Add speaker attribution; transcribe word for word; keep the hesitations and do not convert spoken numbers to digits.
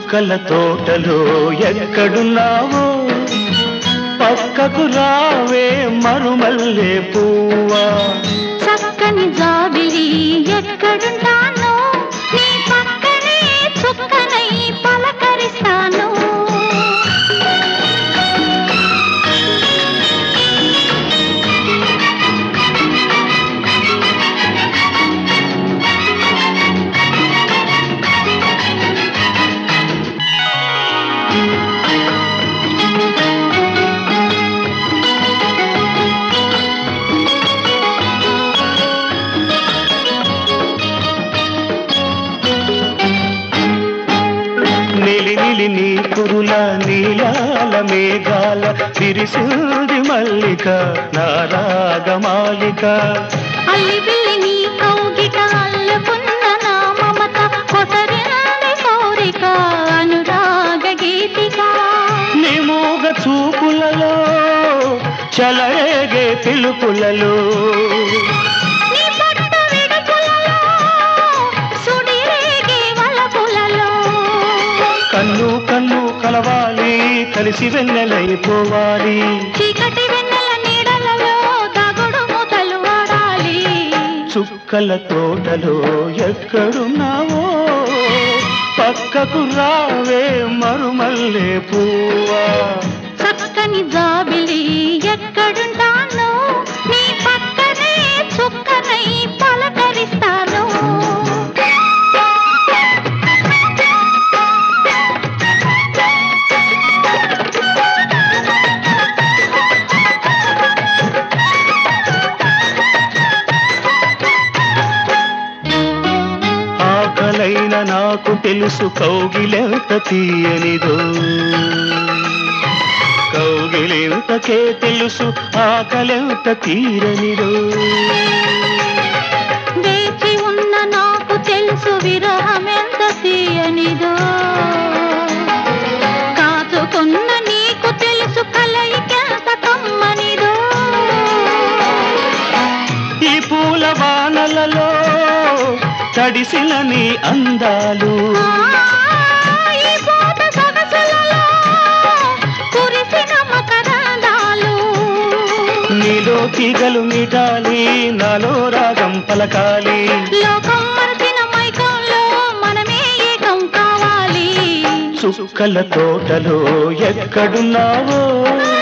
Speaker 1: చుక్కల తోటలో ఎక్కడున్నావో పక్కకు రావే మరుమల్లె పువ్వా.
Speaker 2: చక్కని జాబిలి ఎక్కడుంటానో నీ పక్కనే చుక్కనై పలకరిస్తాను.
Speaker 1: నిలి నిలి నీ కురుల నీలాల మేఘాల విరిసింది మల్లిక నా రాగమాలిక.
Speaker 2: అల్లి బిల్లి నీ కౌగిట అల్లుకున్న నా మమత కొసరింది కోరిక అనురాగ గీతిక.
Speaker 1: నీ మూగ చూపులలో చలరేగే పిలుపులలో
Speaker 2: నీ పట్టు విడుపులలో సుడిరేగే వలపులలో
Speaker 1: కన్ను కన్ను కలవాలి కలిసి వెన్నెలైపోవాలి.
Speaker 2: చీకటి వెన్నెల నీడలలో దాగుడు మూతలు ఆడాలి.
Speaker 1: చుక్కల తోటలో ఎక్కడున్నావో పక్కకు రావే మరుమల్లె పువ్వా.
Speaker 2: చక్కని జాబిలి ఎక్కడుంటానో నీ పక్కనే చుక్కనై పలకరిస్తాను.
Speaker 1: ఆకలైన నాకు తెలుసు కౌగిలెంత తీయనిదో కౌగిలెంతకే తెలుసు ఆకలెంత తీరనిదో.
Speaker 2: వేచి ఉన్న నాకు తెలుసు విరహమెంత తీయనిదో కాచుకున్న నీకు తెలుసు కలయికెంత కమ్మనిదో.
Speaker 1: ఈ పూల వానలలో తడిసిన నీ అందాలు
Speaker 2: ఈ పూట సొగసులలో కురిసిన మకరందాలు
Speaker 1: నీలో తీగలు మీటాలి నాలో రాగం పలకాలి.
Speaker 2: లోకం మరచిన మైకంలో మనమే ఏకం కావాలి.
Speaker 1: చుక్కల తోటలో ఎక్కడున్నావో